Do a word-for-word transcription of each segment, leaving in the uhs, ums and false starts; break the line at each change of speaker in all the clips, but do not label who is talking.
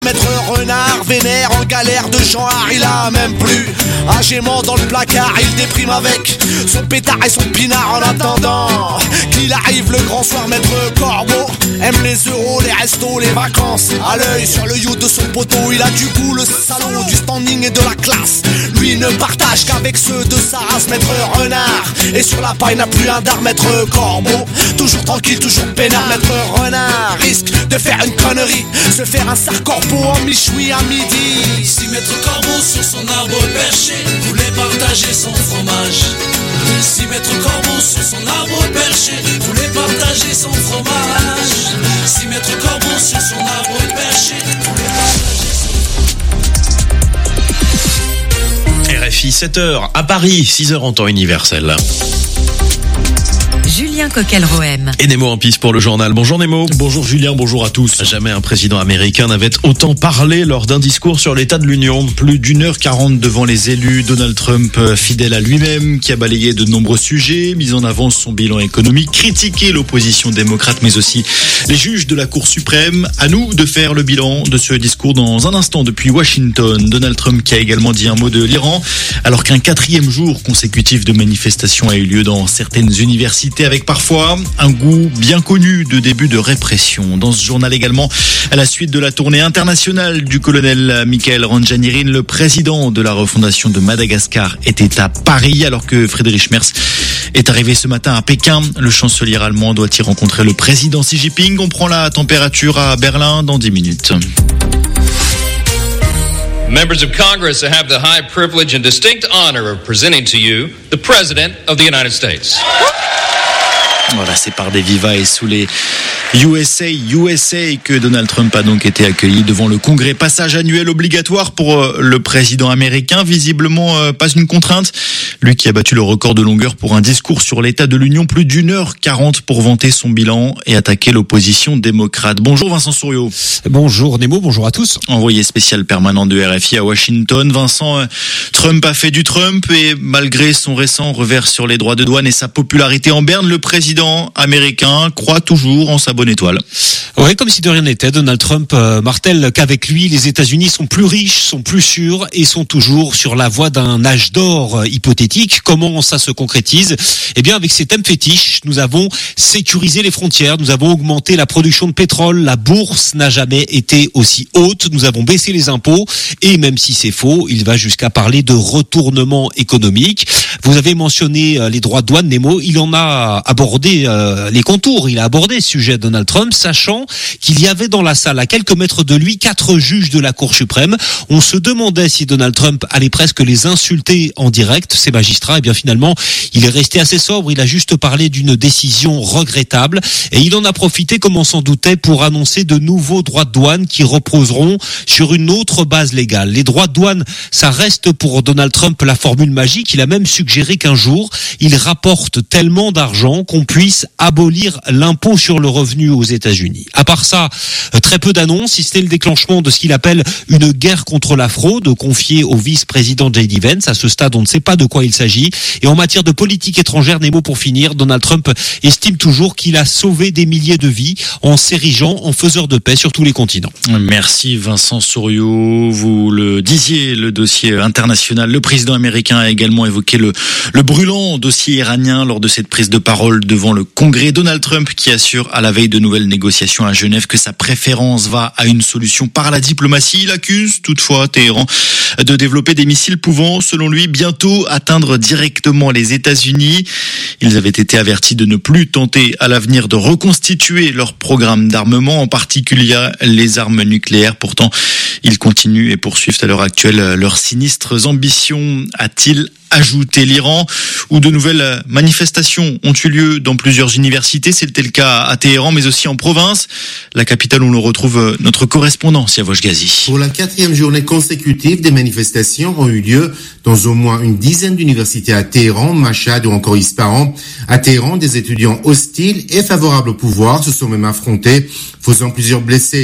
Maître Renard, vénère en galère de genre, il a même plus agément dans le placard, il déprime avec son pétard et son pinard en attendant qu'il arrive le grand soir. Maître Corbeau aime les euros, les restos, les vacances. À l'œil sur le yacht de son poteau, il a du goût, le salaud, du standing et de la classe. Lui ne partage qu'avec ceux de sa race. Maître Renard, et sur la paille n'a plus un dard. Maître Corbeau, toujours tranquille, toujours peinard. Maître Renard risque de faire une connerie, se faire un sarcorbeau en michoui à midi.
Si Maître Corbeau sur son arbre perché voulait partager son fromage, si Maître Corbeau sur son arbre perché voulait partager son fromage, si Maître Corbeau sur son arbre perché voulait partager son...
R F I sept heures à Paris, six heures en temps universel.
Julien Coquel-Rohem.
Et Nemo en piste pour le journal. Bonjour Nemo.
Bonjour Julien, bonjour à tous.
Jamais un président américain n'avait autant parlé lors d'un discours sur l'état de l'Union.
Plus d'une heure quarante devant les élus, Donald Trump, fidèle à lui-même, qui a balayé de nombreux sujets, mis en avant son bilan économique, critiqué l'opposition démocrate, mais aussi les juges de la Cour suprême. À nous de faire le bilan de ce discours dans un instant depuis Washington. Donald Trump qui a également dit un mot de l'Iran, alors qu'un quatrième jour consécutif de manifestations a eu lieu dans certaines universités, avec parfois un goût bien connu de début de répression. Dans ce journal également, à la suite de la tournée internationale du colonel Michael Ranjanirin, le président de la refondation de Madagascar était à Paris, alors que Friedrich Merz est arrivé ce matin à Pékin. Le chancelier allemand doit y rencontrer le président Xi Jinping. On prend la température à Berlin dans dix minutes.
Members of Congress, I have the high privilege and distinct honor of presenting to you the President of the United States.
Voilà, c'est par des vivas et sous les U S A, U S A que Donald Trump a donc été accueilli devant le Congrès. Passage annuel obligatoire pour le président américain, visiblement pas une contrainte. Lui qui a battu le record de longueur pour un discours sur l'état de l'Union, plus d'une heure quarante pour vanter son bilan et attaquer l'opposition démocrate. Bonjour Vincent Souriau.
Bonjour Nemo, bonjour à tous.
Envoyé spécial permanent de R F I à Washington, Vincent, Trump a fait du Trump et malgré son récent revers sur les droits de douane et sa popularité en berne, le président américain croit toujours en sa bonne étoile.
Ouais, comme si de rien n'était, Donald Trump euh, martèle qu'avec lui, les États-Unis sont plus riches, sont plus sûrs et sont toujours sur la voie d'un âge d'or euh, hypothétique. Comment ça se concrétise ? Eh bien, avec ces thèmes fétiches, nous avons sécurisé les frontières, nous avons augmenté la production de pétrole, la bourse n'a jamais été aussi haute, nous avons baissé les impôts et même si c'est faux, il va jusqu'à parler de retournement économique. Vous avez mentionné euh, les droits de douane, Nemo, il en a abordé euh, les contours, il a abordé ce sujet de Donald Trump, sachant qu'il y avait dans la salle, à quelques mètres de lui, quatre juges de la Cour suprême. On se demandait si Donald Trump allait presque les insulter en direct, ces magistrats. Et bien finalement, il est resté assez sobre. Il a juste parlé d'une décision regrettable. Et il en a profité, comme on s'en doutait, pour annoncer de nouveaux droits de douane qui reposeront sur une autre base légale. Les droits de douane, ça reste pour Donald Trump la formule magique. Il a même suggéré qu'un jour, il rapporte tellement d'argent qu'on puisse abolir l'impôt sur le revenu aux États-Unis. À part ça, très peu d'annonces, si ce n'est le déclenchement de ce qu'il appelle une guerre contre la fraude, confiée au vice-président J D Vance. À ce stade, on ne sait pas de quoi il s'agit. Et en matière de politique étrangère, Nemo, pour finir, Donald Trump estime toujours qu'il a sauvé des milliers de vies en s'érigeant en faiseur de paix sur tous les continents.
Merci Vincent Souriau. Vous le disiez, le dossier international. Le président américain a également évoqué le, le brûlant dossier iranien lors de cette prise de parole devant le Congrès. Donald Trump qui assure à la veille de nouvelles négociations à Genève que sa préférence va à une solution par la diplomatie. Il accuse toutefois Téhéran de développer des missiles pouvant, selon lui, bientôt atteindre directement les États-Unis. Ils avaient été avertis de ne plus tenter à l'avenir de reconstituer leur programme d'armement, en particulier les armes nucléaires. Pourtant, ils continuent et poursuivent à l'heure actuelle leurs sinistres ambitions, a-t-il ajouté. L'Iran, où de nouvelles manifestations ont eu lieu dans plusieurs universités. C'était le cas à Téhéran, mais aussi en province. La capitale où l'on retrouve notre correspondant, Siavosh Ghazi.
Pour la quatrième journée consécutive, des manifestations ont eu lieu dans au moins une dizaine d'universités à Téhéran, Mashhad ou encore Ispahan. À Téhéran, des étudiants hostiles et favorables au pouvoir se sont même affrontés, faisant plusieurs blessés.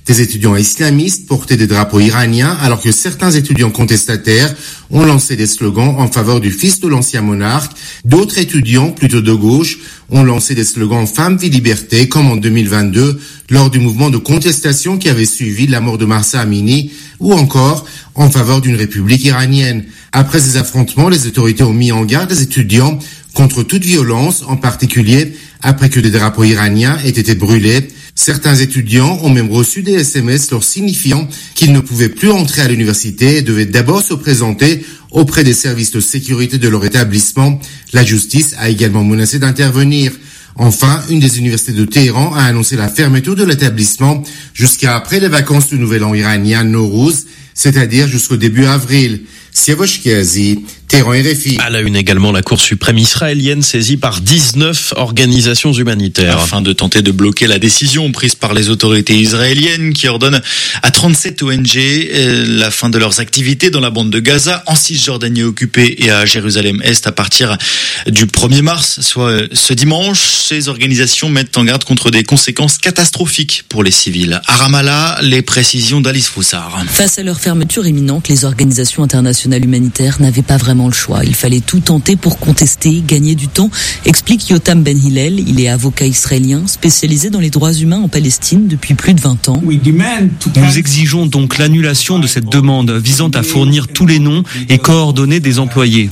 Des étudiants islamistes portaient des drapeaux iraniens alors que certains étudiants contestataires ont lancé des slogans en faveur du fils de l'ancien monarque. D'autres étudiants, plutôt de gauche, ont lancé des slogans Femmes, vie, liberté, comme en deux mille vingt-deux, lors du mouvement de contestation qui avait suivi la mort de Mahsa Amini, ou encore en faveur d'une république iranienne. Après ces affrontements, les autorités ont mis en garde les étudiants contre toute violence, en particulier après que des drapeaux iraniens aient été brûlés. Certains étudiants ont même reçu des S M S leur signifiant qu'ils ne pouvaient plus entrer à l'université et devaient d'abord se présenter auprès des services de sécurité de leur établissement. La justice a également menacé d'intervenir. Enfin, une des universités de Téhéran a annoncé la fermeture de l'établissement jusqu'à après les vacances du Nouvel An iranien Nowruz, c'est-à-dire jusqu'au début avril. Siavosh Kiazi, Téhéran R F I.
À la une également, la Cour suprême israélienne saisie par dix-neuf organisations humanitaires.
Afin de tenter de bloquer la décision prise par les autorités israéliennes qui ordonnent à trente-sept O N G la fin de leurs activités dans la bande de Gaza, en Cisjordanie occupée et à Jérusalem-Est à partir du premier mars, soit ce dimanche. Ces organisations mettent en garde contre des conséquences catastrophiques pour les civils. À Ramallah, les précisions d'Alice Foussard.
Face à leur fermeture imminente, les organisations internationales humanitaires n'avaient pas vraiment le choix. Il fallait tout tenter pour contester, gagner du temps, explique Yotam Ben Hillel. Il est avocat israélien spécialisé dans les droits humains en Palestine depuis plus de vingt ans.
Nous exigeons donc l'annulation de cette demande visant à fournir tous les noms et coordonnées des employés.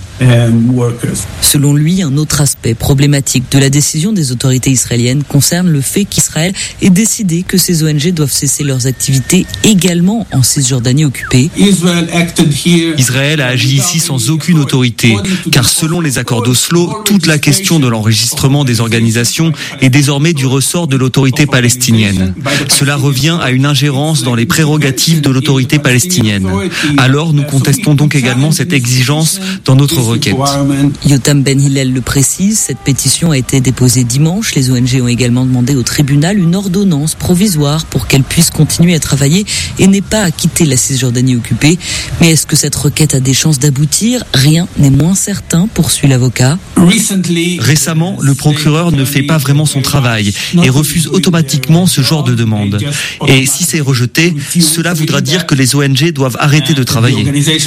Selon lui, un autre aspect problématique de la décision des autorités israéliennes concerne le fait qu'Israël ait décidé que ces O N G doivent cesser leurs activités également en Cisjordanie occupée.
Israël a agi ici sans aucune autorité, car selon les accords d'Oslo, toute la question de l'enregistrement des organisations est désormais du ressort de l'autorité palestinienne. Cela revient à une ingérence dans les prérogatives de l'autorité palestinienne. Alors nous contestons donc également cette exigence dans notre requête.
Yotam Ben Hillel le précise, cette pétition a été déposée dimanche. Les O N G ont également demandé au tribunal une ordonnance provisoire pour qu'elle puisse continuer à travailler et n'ait pas à quitter la Cisjordanie occupée. Mais est-ce que cette requête a des chances d'aboutir? Rien n'est moins certain, poursuit l'avocat.
Récemment, le procureur ne fait pas vraiment son travail et refuse automatiquement ce genre de demande. Et si c'est rejeté, cela voudra dire que les O N G doivent arrêter de travailler.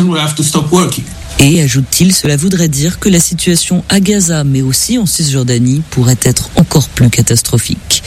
Et, ajoute-t-il, cela voudrait dire que la situation à Gaza, mais aussi en Cisjordanie, pourrait être encore plus catastrophique.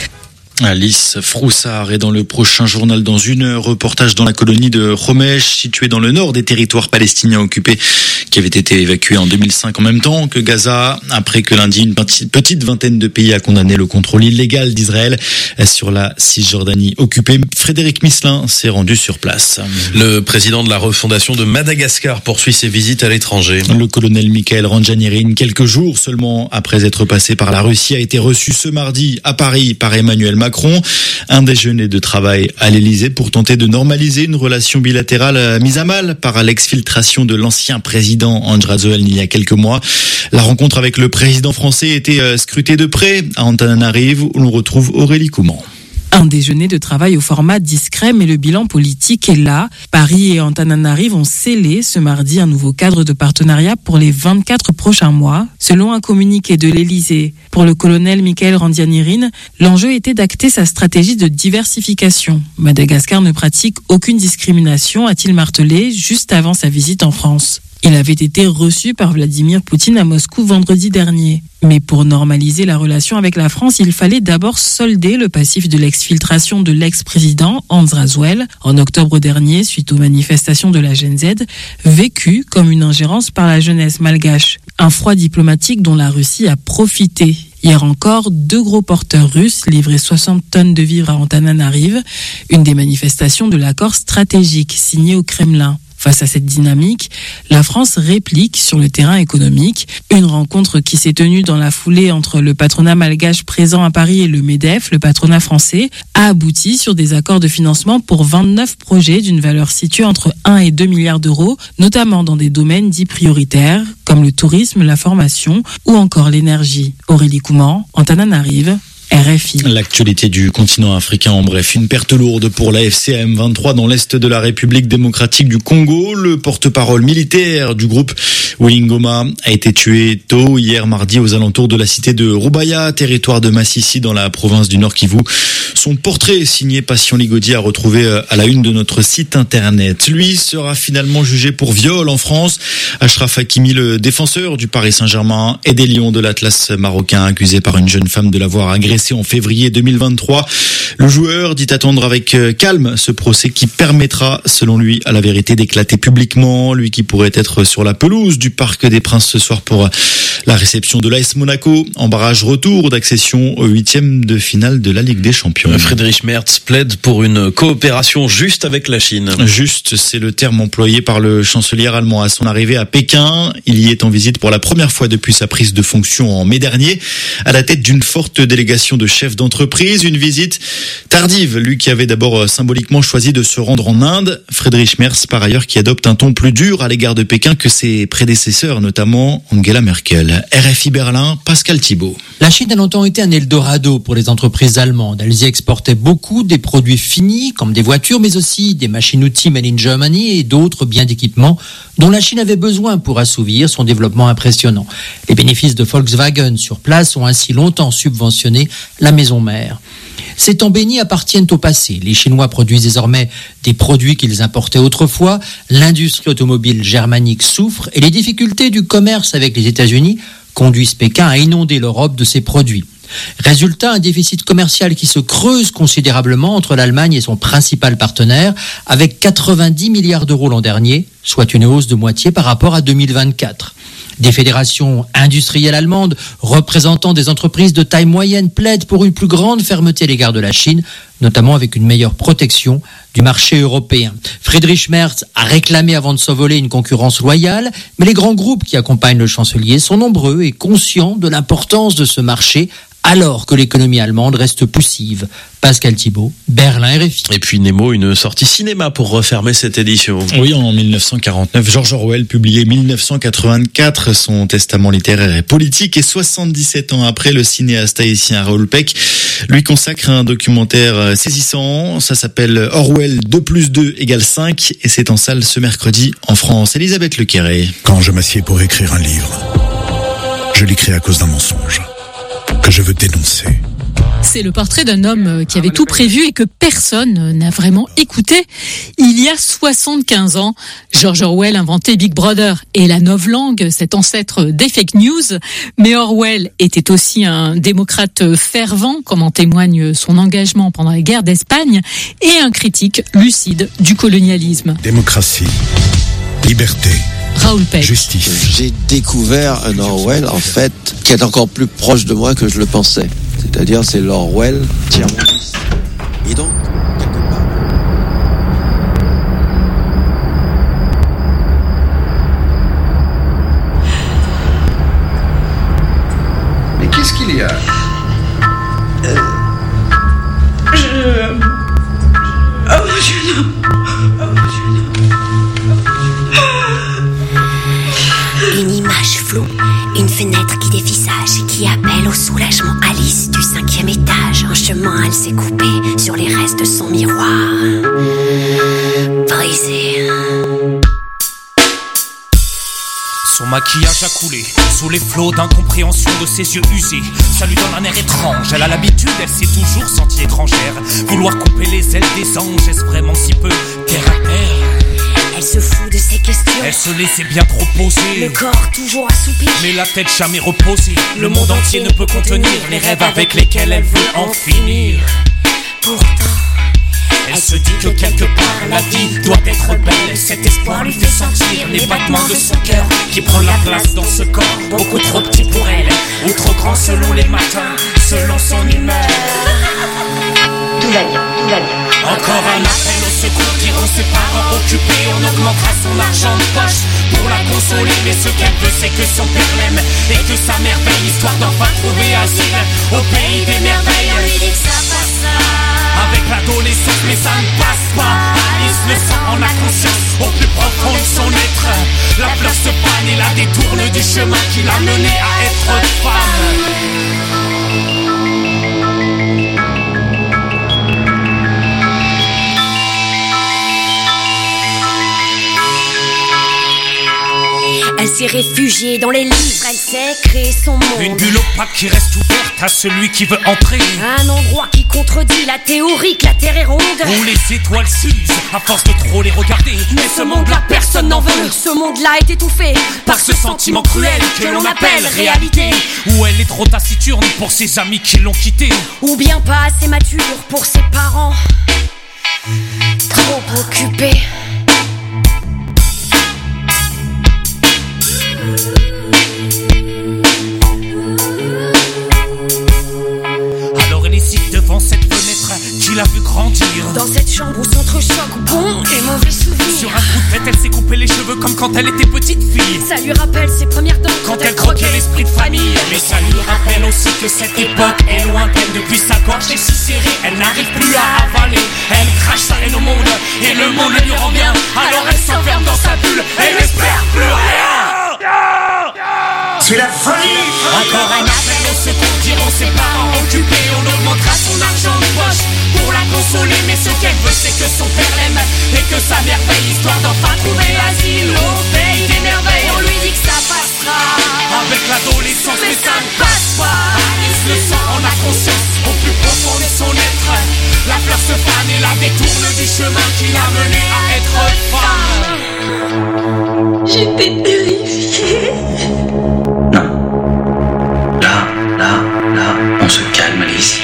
Alice Froussard est dans le prochain journal dans une heure. Reportage dans la colonie de Homesh, située dans le nord des territoires palestiniens occupés, qui avait été évacuée en deux mille cinq en même temps que Gaza, après que lundi une petite vingtaine de pays a condamné le contrôle illégal d'Israël sur la Cisjordanie occupée. Frédéric Misselin s'est rendu sur place.
Le président de la refondation de Madagascar poursuit ses visites à l'étranger.
Le colonel Mikhail Randjanirin, quelques jours seulement après être passé par la Russie, a été reçu ce mardi à Paris par Emmanuel Macron. Macron, un déjeuner de travail à l'Élysée pour tenter de normaliser une relation bilatérale mise à mal par l'exfiltration de l'ancien président Andrazoel il y a quelques mois. La rencontre avec le président français était scrutée de près à Antananarive où l'on retrouve Aurélie Couman.
Un déjeuner de travail au format discret, mais le bilan politique est là. Paris et Antananarive ont scellé ce mardi un nouveau cadre de partenariat pour les vingt-quatre prochains mois. Selon un communiqué de l'Élysée, pour le colonel Mikhail Randjanirin, l'enjeu était d'acter sa stratégie de diversification. Madagascar ne pratique aucune discrimination, a-t-il martelé juste avant sa visite en France. Il avait été reçu par Vladimir Poutine à Moscou vendredi dernier. Mais pour normaliser la relation avec la France, il fallait d'abord solder le passif de l'exfiltration de l'ex-président Andrazoel en octobre dernier suite aux manifestations de la Gen Z, vécues comme une ingérence par la jeunesse malgache. Un froid diplomatique dont la Russie a profité. Hier encore, deux gros porteurs russes livraient soixante tonnes de vivres à Antananarive, une des manifestations de l'accord stratégique signé au Kremlin. Face à cette dynamique, la France réplique sur le terrain économique. Une rencontre qui s'est tenue dans la foulée entre le patronat malgache présent à Paris et le MEDEF, le patronat français, a abouti sur des accords de financement pour vingt-neuf projets d'une valeur située entre un et deux milliards d'euros, notamment dans des domaines dits prioritaires, comme le tourisme, la formation ou encore l'énergie. Aurélie Couman, Antananarive, R F I.
L'actualité du continent africain en bref. Une perte lourde pour la F C M vingt-trois dans l'est de la République démocratique du Congo. Le porte-parole militaire du groupe Wilingoma a été tué tôt hier mardi aux alentours de la cité de Rubaya, territoire de Massissi dans la province du Nord Kivu. Son portrait signé Passion Ligodi à retrouver à la une de notre site internet. Lui sera finalement jugé pour viol en France. Achraf Hakimi, le défenseur du Paris Saint-Germain et des Lions de l'Atlas marocain, accusé par une jeune femme de l'avoir agressé en février deux mille vingt-trois. Le joueur dit attendre avec calme ce procès qui permettra, selon lui, à la vérité d'éclater publiquement. Lui qui pourrait être sur la pelouse du Parc des Princes ce soir pour la réception de l'A S Monaco en barrage retour d'accession au huitième de finale de la Ligue des Champions.
Friedrich Merz plaide pour une coopération juste avec la Chine.
Juste, c'est le terme employé par le chancelier allemand à son arrivée à Pékin. Il y est en visite pour la première fois depuis sa prise de fonction en mai dernier, à la tête d'une forte délégation de chefs d'entreprise. Une visite tardive, lui qui avait d'abord symboliquement choisi de se rendre en Inde. Friedrich Merz, par ailleurs, qui adopte un ton plus dur à l'égard de Pékin que ses prédécesseurs, notamment Angela Merkel. R F I Berlin, Pascal Thibault.
La Chine a longtemps été un Eldorado pour les entreprises allemandes. Elles y exportaient beaucoup des produits finis, comme des voitures, mais aussi des machines-outils made in Germany et d'autres biens d'équipement dont la Chine avait besoin pour assouvir son développement impressionnant. Les bénéfices de Volkswagen sur place ont ainsi longtemps subventionné la maison mère. Ces temps bénis appartiennent au passé. Les Chinois produisent désormais des produits qu'ils importaient autrefois. L'industrie automobile germanique souffre et les difficultés du commerce avec les États-Unis conduisent Pékin à inonder l'Europe de ses produits. Résultat, un déficit commercial qui se creuse considérablement entre l'Allemagne et son principal partenaire, avec quatre-vingt-dix milliards d'euros l'an dernier, soit une hausse de moitié par rapport à deux mille vingt-quatre. Des fédérations industrielles allemandes représentant des entreprises de taille moyenne plaident pour une plus grande fermeté à l'égard de la Chine, notamment avec une meilleure protection du marché européen. Friedrich Merz a réclamé avant de s'envoler une concurrence loyale, mais les grands groupes qui accompagnent le chancelier sont nombreux et conscients de l'importance de ce marché alors que l'économie allemande reste poussive. Pascal Thibault, Berlin R F I.
Et puis Nemo, une sortie cinéma pour refermer cette édition.
Oui, en mille neuf cent quarante-neuf, George Orwell publiait mille neuf cent quatre-vingt-quatre, son testament littéraire et politique, et soixante-dix-sept ans après, le cinéaste haïtien Raoul Peck lui consacre un documentaire saisissant. Ça s'appelle Orwell deux plus deux égale cinq et c'est en salle ce mercredi en France. Elisabeth Lequéré.
Quand je m'assieds pour écrire un livre, je l'écris à cause d'un mensonge que je veux dénoncer.
C'est le portrait d'un homme qui avait tout prévu et que personne n'a vraiment écouté. Il y a soixante-quinze ans, George Orwell inventait Big Brother et la novlangue, cet ancêtre des fake news. Mais Orwell était aussi un démocrate fervent, comme en témoigne son engagement pendant la guerre d'Espagne, et un critique lucide du colonialisme.
Démocratie, liberté,
Raoul Peck.
Justice.
J'ai découvert un Orwell, en fait, qui est encore plus proche de moi que je le pensais. C'est-à-dire, c'est l'Orwell tiers-mondiste. Et donc, quelque part...
Mais qu'est-ce qu'il y a ?
euh, Je... Oh, je... Oh, je...
Une image floue, une fenêtre qui dévisage et qui appelle au soulagement Alice du cinquième étage. En chemin, elle s'est coupée sur les restes de son miroir. Brisé.
Son maquillage a coulé sous les flots d'incompréhension de ses yeux usés. Ça lui donne un air étrange. Elle a l'habitude, elle s'est toujours sentie étrangère. Vouloir couper les ailes des anges, est-ce vraiment si peu terre à terre?
Elle se fout de ses questions.
Elle se laissait bien trop poser.
Le corps toujours assoupi.
Mais la tête jamais reposée. Le monde entier ne peut contenir les rêves avec lesquels elle veut en finir.
Pourtant,
elle se dit que quelque part la vie doit être belle. Et cet espoir lui fait sentir les battements de son cœur qui prend la place dans ce corps beaucoup trop petit pour elle, ou trop grand selon les matins, selon son humeur.
Tout va bien, tout va bien.
Encore un appel au secours, diront ses parents occupés. On augmentera son argent de poche pour la consoler. Mais ce qu'elle veut, c'est que son père l'aime et que sa mère veille, histoire d'enfin trouver asile au pays des merveilles.
On lui dit que ça passe ça.
Avec l'adolescence, mais ça ne passe pas. Alice le sent en a conscience au plus profond de son être. La fleur se panne et la détourne du chemin qui l'a mené à être femme.
s'est réfugiée dans les livres, elle sait créer son monde.
Une bulle opaque qui reste ouverte à celui qui veut entrer.
Un endroit qui contredit la théorie que la Terre est ronde.
Où les étoiles s'usent à force de trop les regarder.
Mais ce monde-là, personne n'en veut. Ce monde-là est étouffé
par ce sentiment cruel que l'on appelle réalité. Où elle est trop taciturne pour ses amis qui l'ont quittée.
Ou bien pas assez mature pour ses parents, trop occupés.
Alors elle hésite devant cette fenêtre qu'il a vu grandir.
Dans cette chambre où s'entrechoquent bons et mauvais souvenirs.
Sur un coup de tête, elle s'est coupé les cheveux comme quand elle était petite fille.
Ça lui rappelle ses premières dents
quand, quand elle croquait l'esprit de famille. Mais ça lui rappelle aussi que cette époque est lointaine. Depuis sa gorge est si serrée, elle n'arrive plus à avaler. Elle crache sa haine au monde et le monde lui rend bien. Alors elle s'enferme dans sa bulle et n'espère plus rien.
C'est la folie.
Encore un appel au secours, diront ses parents occupés. On augmentera son argent de poche pour la consoler. Mais ce qu'elle veut c'est que son père l'aime et que sa mère paye, histoire d'enfin trouver asile au pays des merveilles. On lui dit que ça passera avec l'adolescence, mais, mais ça ne passe pas. Il se sent en a conscience au plus profond de son être. La fleur se fane et la détourne du chemin qui l'a mené à être femme.
J'étais terrifiée.
Là, là, là, on se calme, Alice.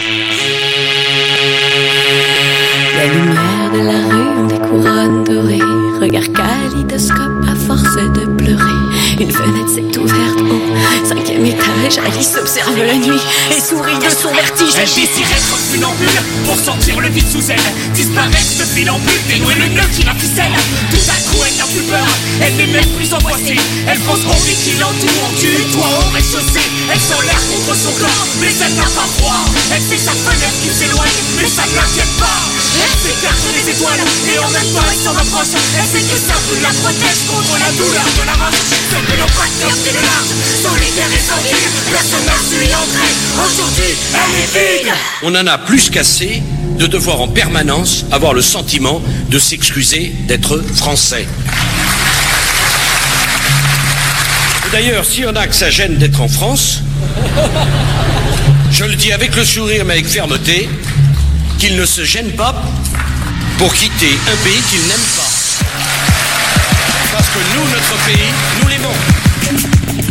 La lumière de la rue ont des couronnes dorées. Regard kaléidoscope à force de pleurer. Une fenêtre s'est ouverte au cinquième étage. Alice observe la nuit et sourit de son vertige.
Elle désire être funambule pour sentir le vide sous elle. Disparaître de fil en bulle, dénouer le nœud qui la ficelle. Tout à coup elle n'a plus peur, elle n'est même plus angoissée. Elle pense aux vies qui l'entourent, du toit au rez-de-chaussée. Elle sent l'air contre son corps, mais elle n'a pas froid. Elle sait sa fenêtre qui s'éloigne, mais ça ne l'inquiète pas. Elle s'écarte des étoiles et en même temps elle s'en rapproche. Elle sait que sa bulle la protège contre la douleur de la rage. C'est que l'opacteur qui le large, solitaire et tranquille. Personne n'a su y entrer, aujourd'hui elle est vide.
On en a plus qu'assez de devoir en permanence avoir le sentiment de s'excuser d'être français. D'ailleurs, s'il y en a que ça gêne d'être en France, je le dis avec le sourire mais avec fermeté, qu'ils ne se gênent pas pour quitter un pays qu'ils n'aiment pas. Parce que nous, notre pays, nous l'aimons.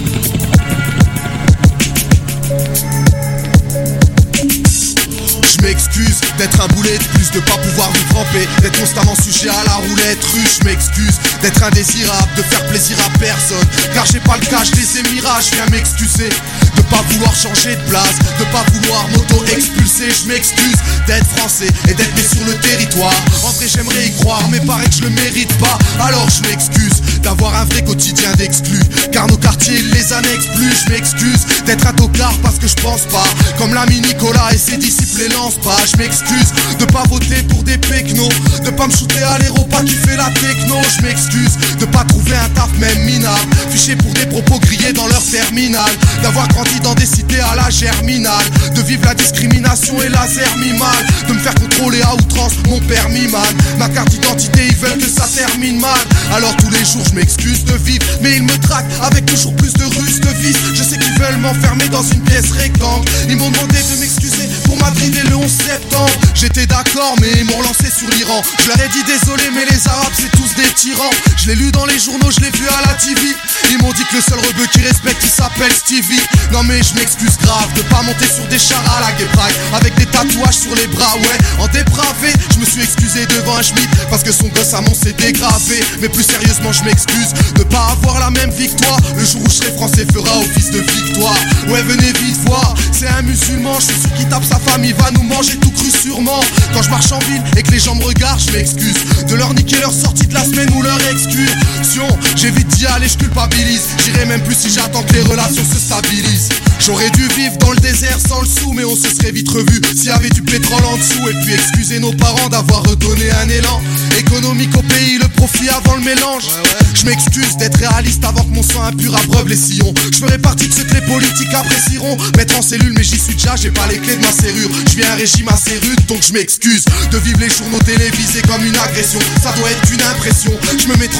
Je m'excuse d'être un boulet de plus, de pas pouvoir vous tremper, d'être constamment sujet à la roulette russe. Je m'excuse d'être indésirable, de faire plaisir à personne, car j'ai pas le cas, je les ai mirages, je viens m'excuser. De pas vouloir changer de place, de pas vouloir m'auto-expulser. Je m'excuse d'être français et d'être né sur le territoire. En vrai j'aimerais y croire, mais paraît que je le mérite pas. Alors je m'excuse d'avoir un vrai quotidien d'exclus, car nos quartiers ils les annexent plus. Je m'excuse d'être un tocard parce que je pense pas comme l'ami Nicolas et ses disciples les lancent pas. Je m'excuse de pas voter pour des péquenos, de pas me shooter à l'héros pas qui fait la techno. Je m'excuse de pas trouver un taf même minable, fiché pour des propos grillés dans leur terminal, d'avoir grandi dans des cités à la germinale, de vivre la discrimination et laser mi mal, de me faire contrôler à outrance mon permis man. Ma carte d'identité ils veulent que ça termine mal. Alors tous les jours je m'excuse de vivre, mais ils me traquent avec toujours plus de ruses que vices. Je sais qu'ils veulent m'enfermer dans une pièce rectangle. Ils m'ont demandé de m'excuser pour Madrid et le onze septembre. J'étais d'accord mais ils m'ont relancé sur l'Iran. Je leur ai dit désolé mais les Arabes c'est tous des tyrans. Je l'ai lu dans les journaux, je l'ai vu à la T V. Ils m'ont dit que le seul rebeu qui respecte il s'appelle Stevie. Non mais je m'excuse grave de pas monter sur des chars à la Gay Pride avec des tatouages sur les bras, ouais. En dépravé, je me suis excusé devant un schmitt parce que son gosse à mon s'est dégravé. Mais plus sérieusement je m'excuse de pas avoir la même victoire. Le jour où je serai français fera office de victoire. Ouais venez vite voir, c'est un musulman. Je suis sûr qu'il tape sa femme, il va nous manger tout cru sûrement. Quand je marche en ville et que les gens me regardent, je m'excuse de leur niquer leur sortie de la semaine ou leur excursion. J'évite d'y aller, je culpabilise. J'irai même plus si j'attends que les relations se stabilisent. J'aurais dû vivre dans le désert sans le sou, mais on se serait vite revu s'il y avait du pétrole en dessous. Et puis excuser nos parents d'avoir redonné un élan économique au pays, le profit avant le mélange. Ouais, ouais. Je m'excuse d'être réaliste avant que mon sang impur abreuve les sillons. Je ferai partie de ceux que les politiques apprécieront. Mettre en cellule mais j'y suis déjà, j'ai pas les clés de ma serrure. Je vis un régime assez rude donc je m'excuse de vivre les journaux télévisés comme une agression. Ça doit être une impression. Je me mets trop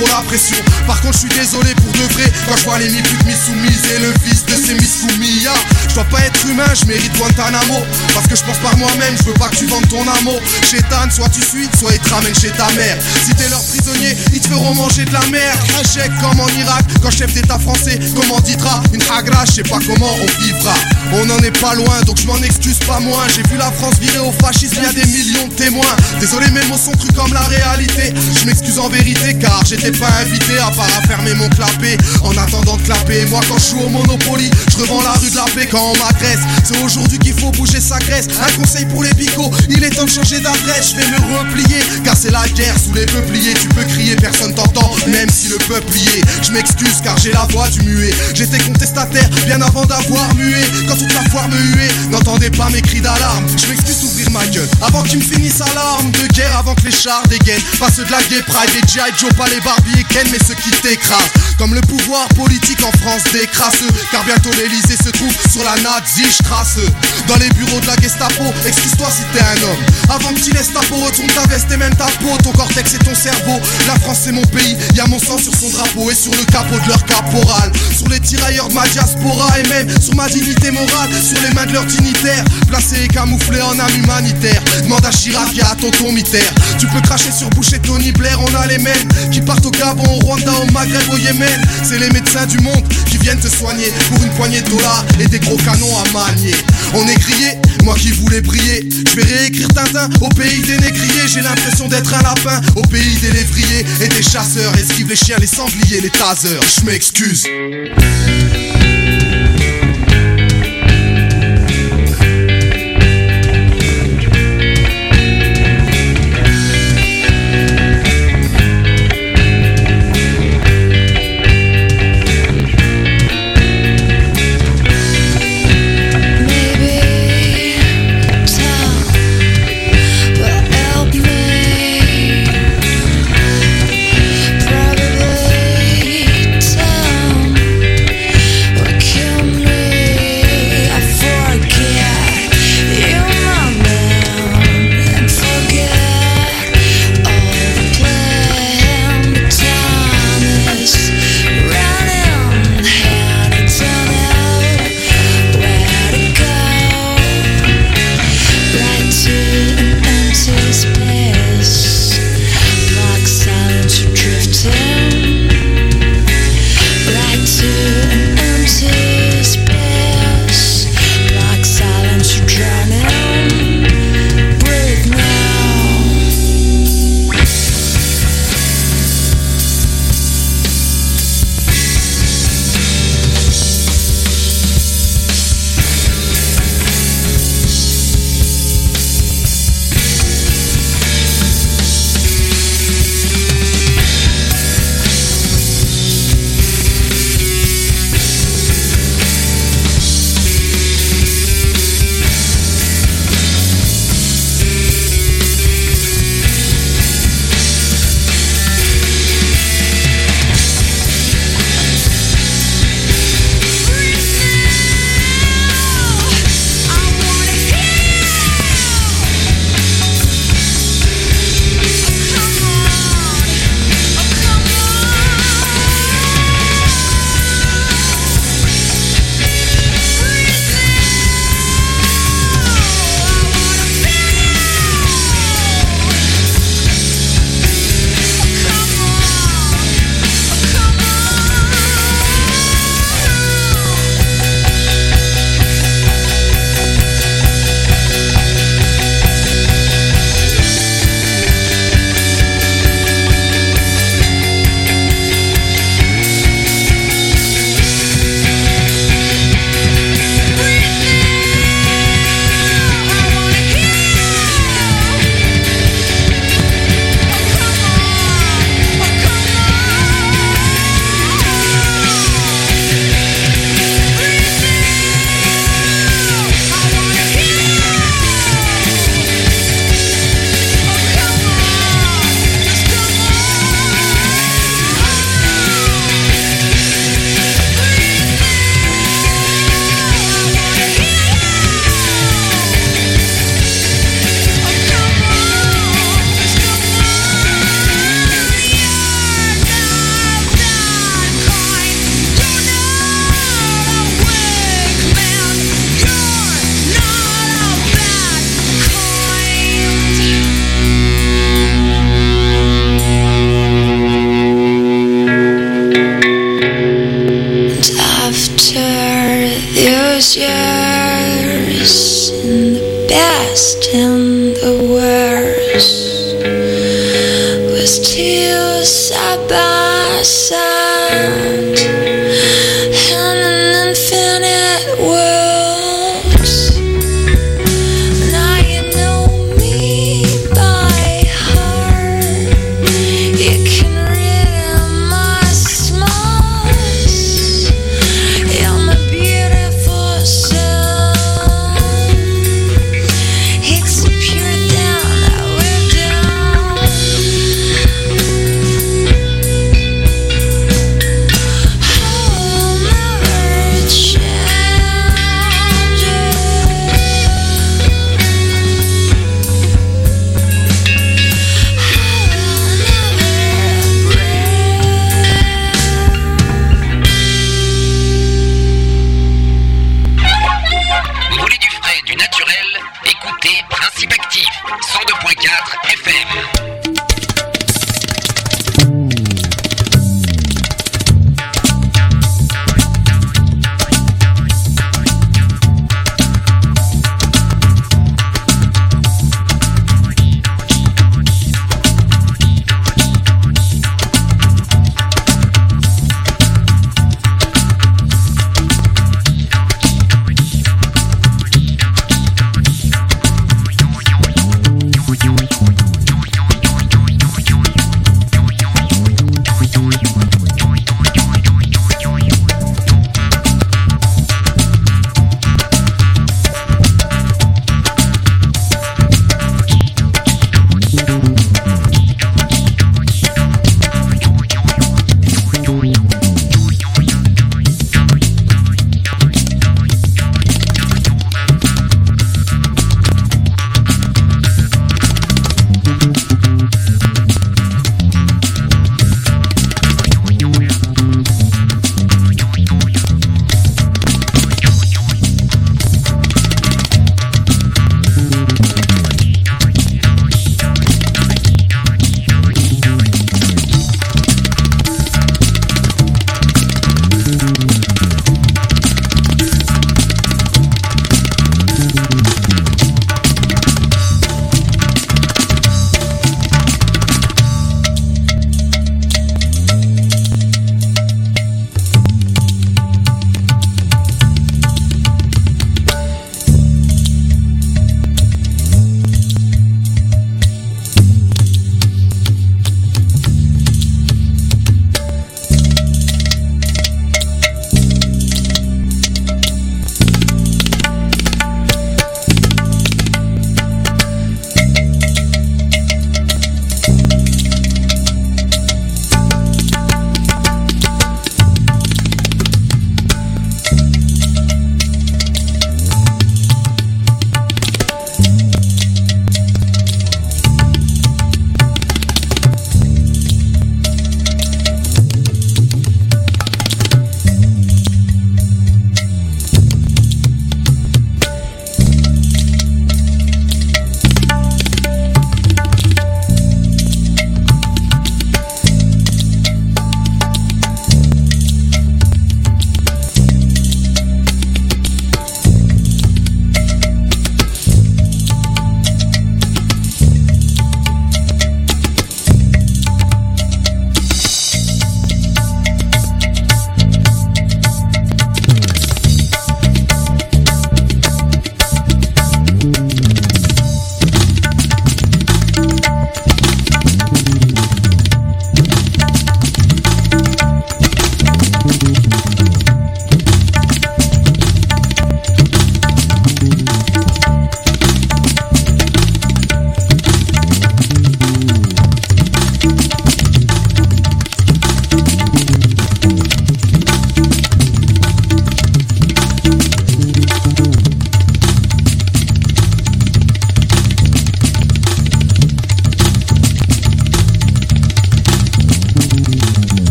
trop la pression. Par contre je suis désolé pour de vrai quand je vois les mi-putes mi-soumises et le fils de ces mis-soumis. ah, Je dois pas être humain, je mérite Guantanamo. Parce que je pense par moi-même, je veux pas que tu vendes ton amour. Chétan, soit tu suis, soit ils te ramènent chez ta mère. Si t'es leur prisonnier, ils te feront manger de la merde. Un chèque comme en Irak, quand chef d'état français commanditera une hagra, je sais pas comment on vivra. On en est pas loin, donc je m'en excuse pas moins. J'ai vu la France virer au fascisme, y'a des millions de témoins. Désolé, mes mots sont crus comme la réalité. Je m'excuse en vérité, car j'étais pas invité à part à fermer mon clapet. En attendant de clapper, moi quand je joue au Monopoly, je revends la rue de la paix quand on m'agresse. C'est aujourd'hui qu'il faut bouger sa graisse. Un conseil pour les bigots, il est temps de changer d'adresse. Je vais me replier, car c'est la guerre sous les peupliers. Tu peux crier, personne t'entend, même si le peuple y est. Je m'excuse car j'ai la voix du muet. J'étais contestataire bien avant d'avoir mué. Quand toute la foire me huait, n'entendez pas mes cris d'alarme. Je m'excuse d'ouvrir ma gueule avant qu'ils me finissent à l'arme de guerre, avant que les chars dégainent. Pas ceux de la Gay Pride, les G I Joe, pas les Barbie et Ken, mais ceux qui t'écrasent. Comme le pouvoir politique en France décrasseux, car bientôt l'Elysée se trouve sur la Nazi-Strasse. Dans les bureaux de la Gestapo, excuse-toi si t'es un homme. Avant que tu laisses ta peau, retourne ta veste et même ta peau. Ton cortex et ton cerveau, la France c'est mon pays. Y'a mon sang sur son drapeau et sur le capot de leur caporal. Sur les tirailleurs de ma diaspora et même sur ma dignité morale. Sur les mains de leurs dignitaires, placés et camouflés en âme humanitaire. Demande à Chirac et à tonton Mitterrand. Tu peux cracher sur Bush et Tony Blair, on a les mêmes qui partent au Gabon, au Rwanda, au Maghreb, au Yémen. C'est les médecins du monde qui viennent te soigner pour une poignée de dollars et des gros canons à manier. On est grillé, moi qui voulais briller. Je vais réécrire Tintin au pays des négriers. J'ai l'impression d'être un lapin au pays des lévriers et des chasseurs. Esquive les chiens, les sangliers, les tasers. Je m'excuse.
Probably tell
passage.